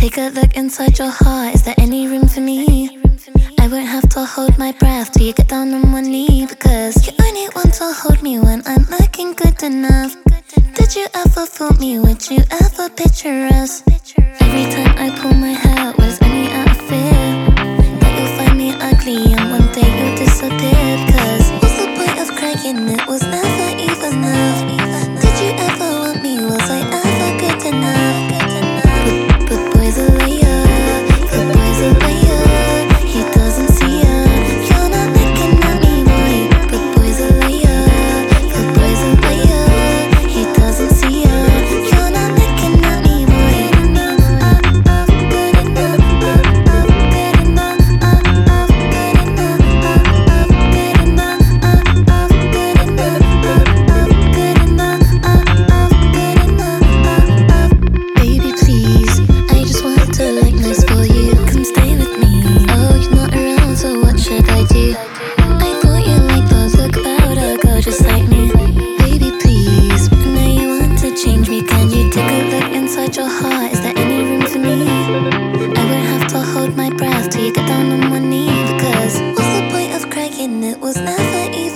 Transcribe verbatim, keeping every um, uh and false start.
Take a look inside your heart, is there any room for me? I won't have to hold my breath till you get down on one knee, because you only want to hold me when I'm looking good enough. Did you ever fool me? Would you ever picture us? Every time I pull my hair, was only out of fear that you'll find me ugly and one day you'll disappear. Cause what's the point of crying? It was never even enough. Did you ever want me? Was I ever good enough? But, but boy's a liar, but boy's a liar. He doesn't see ya. You're not looking at me, boy. But boy's a liar, but boy's a liar. He doesn't see ya. You're not looking at me, boy. Good enough, good enough, good enough, good enough, good enough, good enough, good enough. Baby, please, I just want to look nice for you. Come stay with me. Oh, you're not around, so what should I do? I thought you liked the look about a girl just like me. Baby, please, I know you want to change me. Can you take a look inside your heart?